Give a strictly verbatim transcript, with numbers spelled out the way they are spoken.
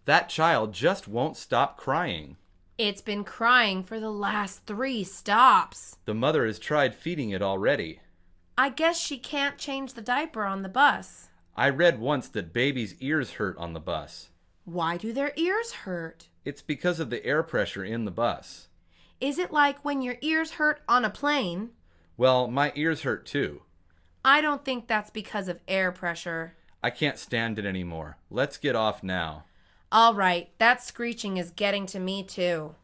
That child just won't stop crying. It's been crying for the last three stops. The mother has tried feeding it already. I guess she can't change the diaper on the bus. I read once that babies' ears hurt on the bus. Why do their ears hurt? It's because of the air pressure in the bus. Is it like when your ears hurt on a plane? Well, my ears hurt too. I don't think that's because of air pressure. I can't stand it anymore. Let's get off now. All right, that screeching is getting to me too.